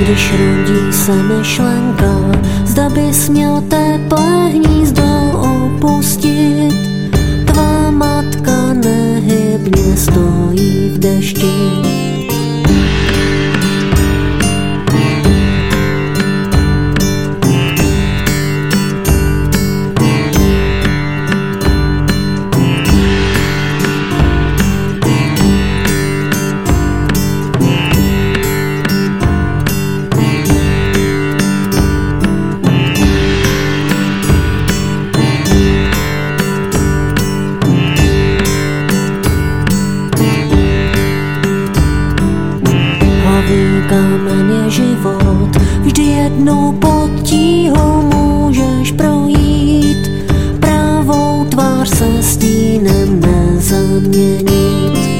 Když rodí se myšlenka, zda bys měl teplé hnízdo opustit, tvá matka nehybně stojí v dešti. Kámen je život, vždy jednou pod tíhou můžeš projít, pravou tvář se stínem nezaměnit.